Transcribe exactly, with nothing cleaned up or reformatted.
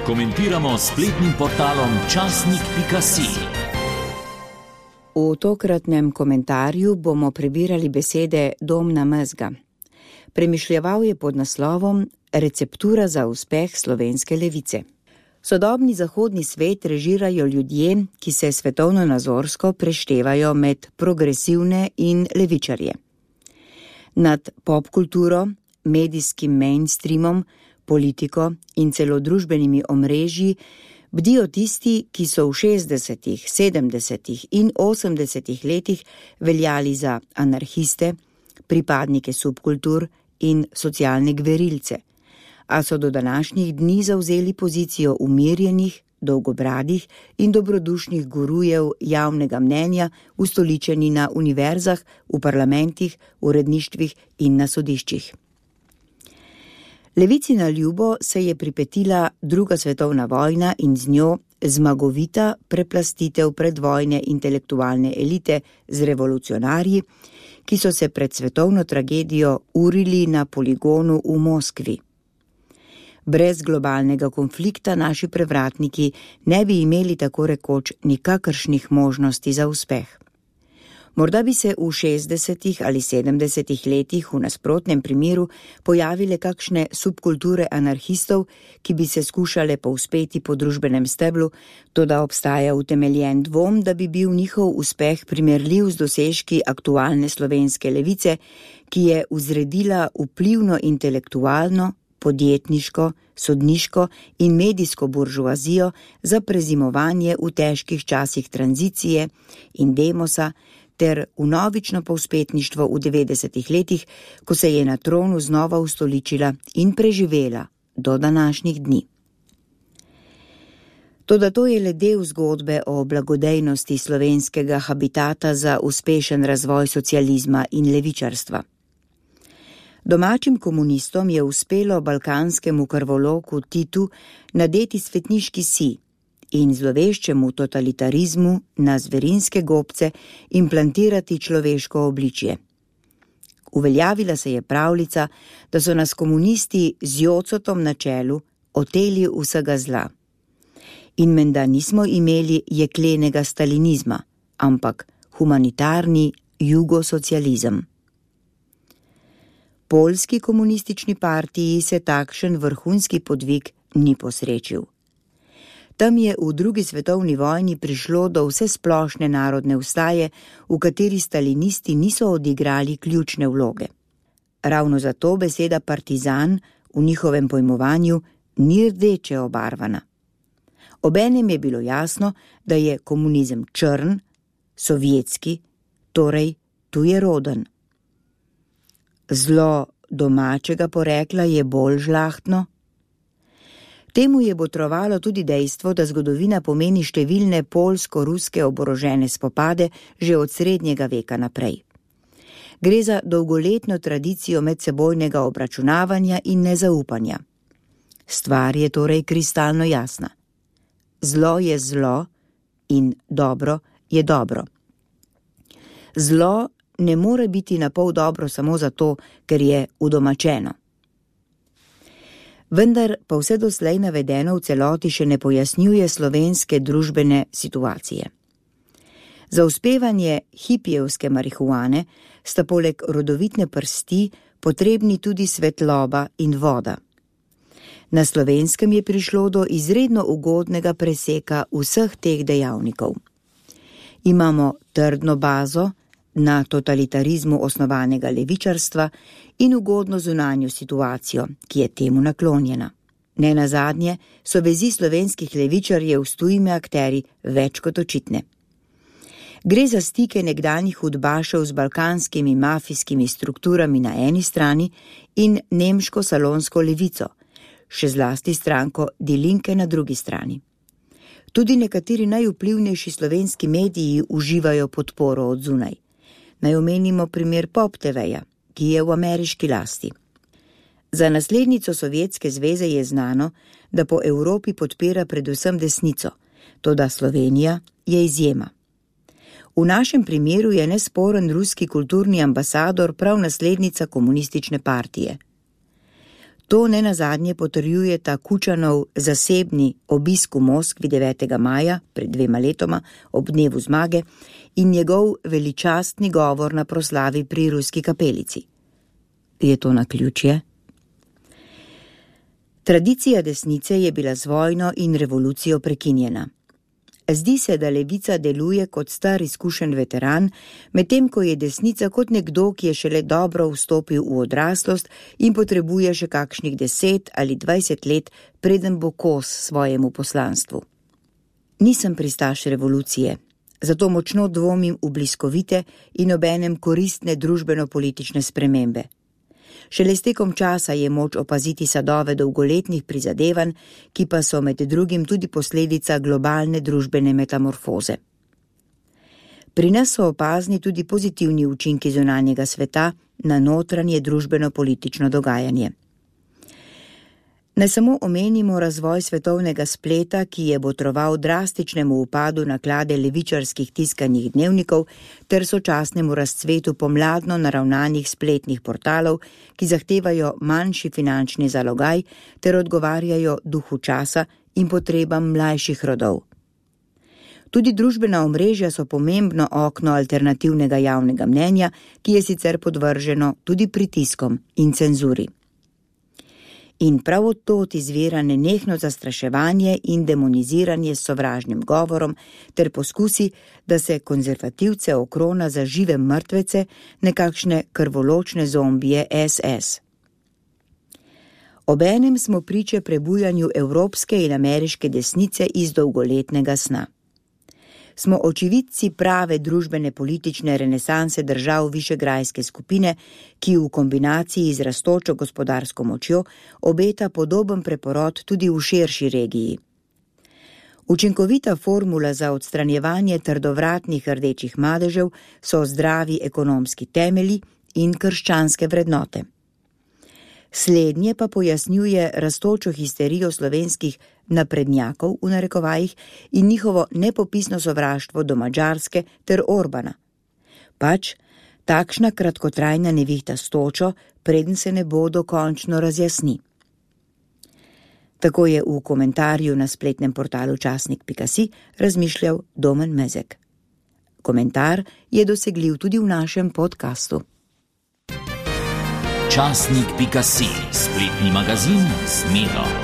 Komentiramo s spletnim portalom časnik pika si. V tokratnem komentarju bomo prebirali besede Domna Mezga. Premišljeval je pod naslovom Receptura za uspeh slovenske levice. Sodobni zahodni svet režirajo ljudje, ki se svetovno-nazorsko preštevajo med progresivne in levičarje. Nad popkulturo, medijskim mainstreamom, politiko in celo družbenimi omrežji bdijo tisti, ki so v šestdesetih, sedemdesetih in osemdesetih letih veljali za anarhiste, pripadnike subkultur in socialne gverilce, a so do današnjih dni zavzeli pozicijo umirjenih, dolgobradih in dobrodušnih gurujev javnega mnenja, ustoličeni na univerzah, v parlamentih, uredništvih in na sodiščih. Levici na ljubo se je pripetila druga svetovna vojna in z njo zmagovita preplastitev predvojne intelektualne elite z revolucionarji, ki so se pred svetovno tragedijo urili na poligonu v Moskvi. Brez globalnega konflikta naši prevratniki ne bi imeli tako rekoč nikakršnih možnosti za uspeh. Morda bi se v šestdesetih ali sedemdesetih letih v nasprotnem primeru pojavile kakšne subkulture anarhistov, ki bi se skušale povzpeti po družbenem steblu, toda obstaja utemeljen dvom, da bi bil njihov uspeh primerljiv z dosežki aktualne slovenske levice, ki je uzredila vplivno intelektualno, podjetniško, sodniško in medijsko buržoazijo za prezimovanje v težkih časih tranzicije in demosa ter vnovično povzpetništvo v devetdesetih letih, ko se je na tronu znova ustoličila in preživela do današnjih dni. Toda to je le del zgodbe o blagodejnosti slovenskega habitata za uspešen razvoj socializma in levičarstva. Domačim komunistom je uspelo balkanskemu krvoloku Titu nadeti svetniški sij in zloveščemu totalitarizmu na zverinske gobce implantirati človeško obličje. Uveljavila se je pravljica, da so nas komunisti z Jocotom na čelu oteli vsega zla. In menda nismo imeli jeklenega stalinizma, ampak humanitarni jugosocializem. Poljski komunistični partiji se takšen vrhunski podvig ni posrečil. Tam je v drugi svetovni vojni prišlo do vse splošne narodne vstaje, v kateri stalinisti niso odigrali ključne vloge. Ravno zato beseda partizan v njihovem pojmovanju ni rdeče obarvana. Obenem je bilo jasno, da je komunizem črn, sovjetski, torej tujeroden. Zlo domačega porekla je bolj žlahtno. Temu je botrovalo tudi dejstvo, da zgodovina pomeni številne poljsko-ruske oborožene spopade že od srednjega veka naprej. Gre za dolgoletno tradicijo medsebojnega obračunavanja in nezaupanja. Stvar je torej kristalno jasna. Zlo je zlo in dobro je dobro. Zlo ne more biti napol dobro samo zato, ker je udomačeno. Vendar pa vse doslej navedeno v celoti še ne pojasnjuje slovenske družbene situacije. Za uspevanje hipijevske marihuane sta poleg rodovitne prsti potrebni tudi svetloba in voda. Na Slovenskem je prišlo do izredno ugodnega preseka vseh teh dejavnikov. Imamo trdno bazo na totalitarizmu osnovanega levičarstva in ugodno zunanjo situacijo, ki je temu naklonjena. Nenazadnje so vezi slovenskih levičarjev s tujimi akteri več kot očitne. Gre za stike nekdanjih udbašev z balkanskimi mafijskimi strukturami na eni strani in nemško salonsko levico, še zlasti stranko Die Linke na drugi strani. Tudi nekateri najvplivnejši slovenski mediji uživajo podporo od zunaj. Naj omenimo primer Pop te veja, ki je v ameriški lasti. Za naslednico Sovjetske zveze je znano, da po Evropi podpira predvsem desnico, toda Slovenija je izjema. V našem primeru je nesporen ruski kulturni ambasador prav naslednica komunistične partije. To nenazadnje potrjujeta Kučanov zasebni obisk v Moskvi devetega maja pred dvema letoma ob dnevu zmage in njegov veličastni govor na proslavi pri Ruski kapelici. Je to naključje? Tradicija desnice je bila z vojno in revolucijo prekinjena. Zdi se, da levica deluje kot star izkušen veteran, medtem ko je desnica kot nekdo, ki je šele dobro vstopil v odraslost in potrebuje še kakšnih deset ali dvajset let, preden bo kos svojemu poslanstvu. Nisem pristaš revolucije, zato močno dvomim v bliskovite in obenem koristne družbeno-politične spremembe. Šele s tekom časa je moč opaziti sadove dolgoletnih prizadevanj, ki pa so med drugim tudi posledica globalne družbene metamorfoze. Pri nas so opazni tudi pozitivni učinki zunanjega sveta na notranje družbeno-politično dogajanje. Naj samo omenimo razvoj svetovnega spleta, ki je botroval drastičnemu upadu naklade levičarskih tiskanih dnevnikov ter sočasnemu razcvetu pomladno naravnanih spletnih portalov, ki zahtevajo manjši finančni zalogaj ter odgovarjajo duhu časa in potrebam mlajših rodov. Tudi družbena omrežja so pomembno okno alternativnega javnega mnenja, ki je sicer podvrženo tudi pritiskom in cenzuri. In prav od tod izvira nenehno zastraševanje in demoniziranje s sovražnim govorom ter poskusi, da se konzervativce okrona za žive mrtvece, nekakšne krvoločne zombije es es. Obenem smo priče prebujanju evropske in ameriške desnice iz dolgoletnega sna. Smo očividci prave družbene politične renesanse držav Višegrajske skupine, ki v kombinaciji z rastočo gospodarsko močjo obeta podoben preporod tudi v širši regiji. Učinkovita formula za odstranjevanje trdovratnih rdečih madežev so zdravi ekonomski temelji in krščanske vrednote. Slednje pa pojasnjuje rastočo histerijo slovenskih naprednjakov v narekovajih in njihovo nepopisno sovraštvo do Madžarske ter Orbana. Pač, takšna kratkotrajna nevihta s točo, preden se ne bo dokončno razjasni. Tako je v komentarju na spletnem portalu časnik pika si razmišljal Domen Mezek. Komentar je dosegljiv tudi v našem podkastu. časnik pika si, spletni magazin z Medo.